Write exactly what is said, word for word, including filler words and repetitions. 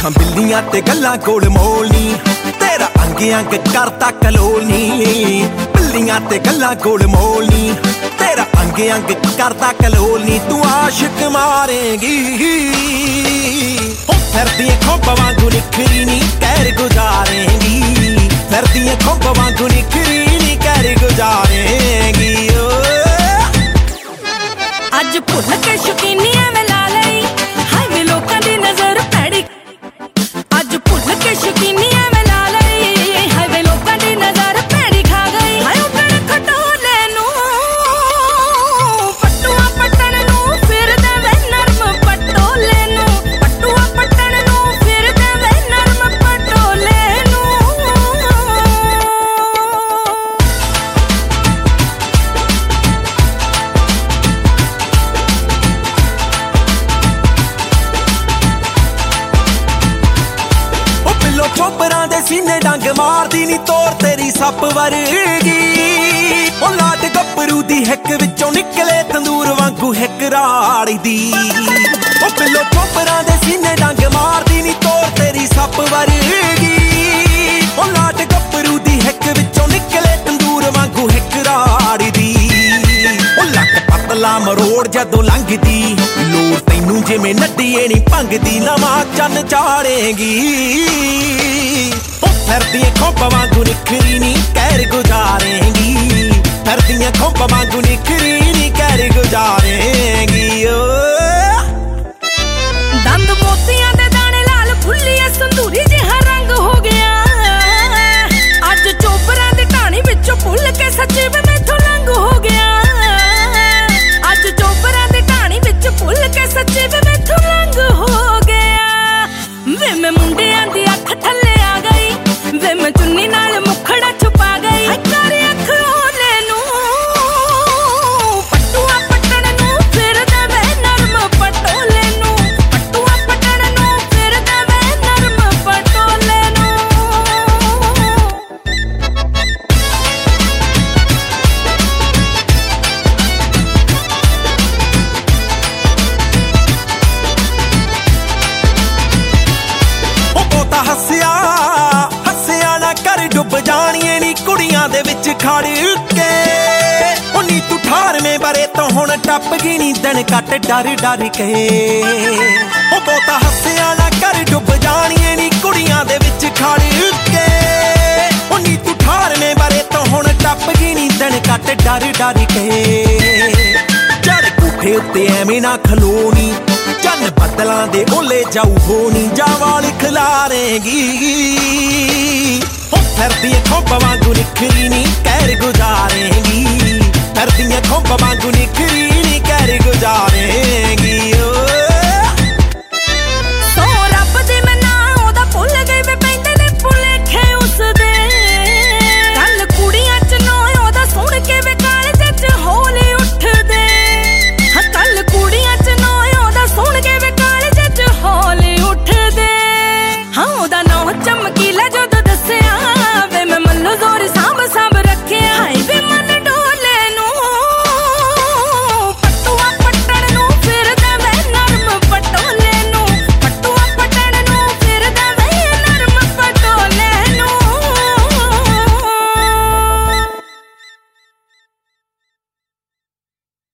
हाँ बिल्लियां ते गल्लां कोल मोल नी तेरा अंग अंग करता कलोल नी बिल्लियां ते गल्लां कोल मोल नी तेरा अंग अंग करता कलोल नी तू आशिक मारेगी फिरदी खुंब वांगू निखरी नी कैर गुजारेगी फिरदी खुंब वांगू निखरी नी कैर गुजारेगी अज भुल के शौकीनियां में ला लई हाय वे लोकां दी नजर पैड़ी अज भुल के शौकीनियां में ला लई हाय वे लोकां दी नजर पैड़ी खा गई हाय उधर खटोले नू पट्टुआ पट्टन नू फिर दे वे नरम पटोले नू पट्टुआ पट्टन नू फिर दे वे नरम पटोले नू चोपरां दे सीने डंग मारदी नी तोर तेरी सप वरगी ओ लाट गप्परू दी हिक विचों निकले तंदूर वांगू हिक राड़ी दी ओ पिलो चोपरां दे सीने डंग मारदी नी तोर तेरी सप वरगी ओ लाट गप्परू दी हिक विचों निकले तंदूर वांगू हिक राड़ी दी ओ लक पतला मरोड़ जदों लंघदी लोर तैनू जिवें नड्डीए नी भंगदी नवां चन्न चाड़ेगी फिरदी खुंब वांगू निखरी नी कैर गुजारेगी फिरदी खुंब वांगू निखरी नी कैर गुजारेगी दंद मोतियां दे दाने लाल फुल्लिया संदूरी जिहा रंग हो गया अज चोपरां दी ढाणी विचों भुल के सच्चे वे मैथों लंघ हो गया अज चोपरां दी ढाणी विच भुल के सच्चे वे मैथों लंघ हो गया वे मैं मुंडियां दी अख थल्ले आ गई वे मैं चुन्नी नाल मुखड़ा छुपा गई कर अख ओले नू पट्टुआ पट्टन नू फिर दे वे नरम पटोले नू पट्टुआ पट्टन नू फिर दे वे नरम पटोले नू ओ पोता हस्सिया डुब जानिए नी कुड़ियां दे विच खड़ के ओ नी तू अठारवें बारे तो हुण टप गई नी दिन कट डर डर के ओ बहुता हस्सिया ना कर डुब जानिए नी कुड़ियां दे विच खड़ के ओ नी तू अठारवें बारे तो हुण टप गई नी दिन कट डर डर के चढ़ कोठे उत्ते एवें ना खलोनी चन्न बदलां दे ओले जाऊ होनी जावाल खिलारेगी फिरदी खुंब वांगू निखरी नी कैर गुजारेगी फिरदी खुंब वांगू निखरी नी कैर गुजारेगी सो रब दे मैं नां ओदा भुल गई वे पैंदे ने भुलेखे उस दे कल कुड़ियां च नोए ओदा सुन के वे कालज च होले उठदे हां कल कुड़ियां च नोए ओदा सुन के वे कालज च होले उठदे हां ओदा नौ चमकीला